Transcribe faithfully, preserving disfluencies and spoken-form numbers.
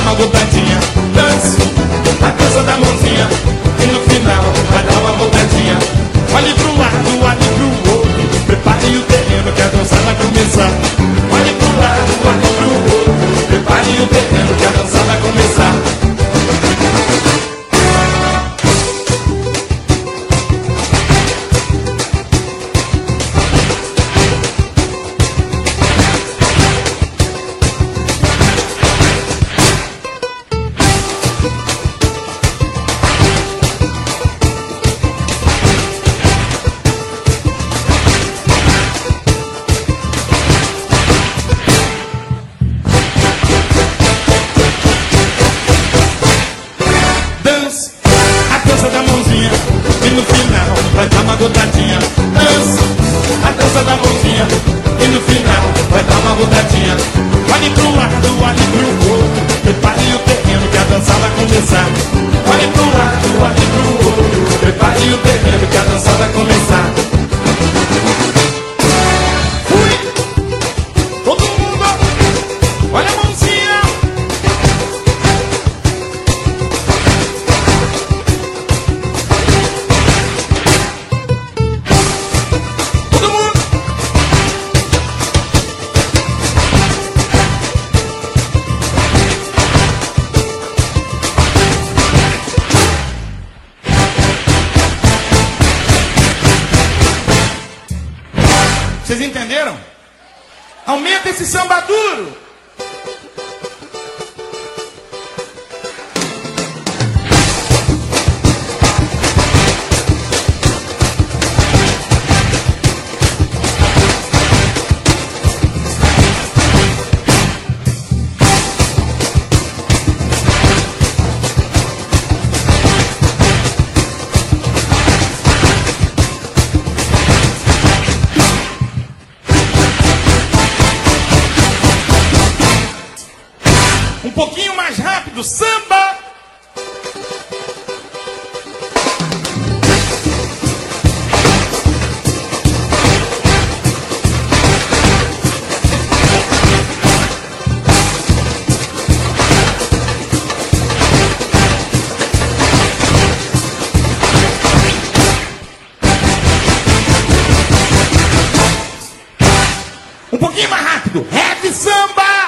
uma botadinha. Dance, a dança da mãozinha, e no final vai dar uma botadinha. Olhe pro lado, olhe pro outro, prepare o terreno que a dança vai começar. Olhe pro lado, olhe pro outro, prepare o terreno que a dança vai começar. Vai dar uma botadinha, dança, a dança da mãozinha, e no final vai dar uma botadinha. Olhe pro lado, olhe pro outro, prepare o terreno que a dança vai começar. Olhe pro lado, olhe pro outro, prepare o terreno que a dança vai começar. Fui! Todo mundo, olha a mãozinha. Vocês entenderam? Aumenta esse samba duro. Um pouquinho mais rápido, samba! Um pouquinho mais rápido, rap samba!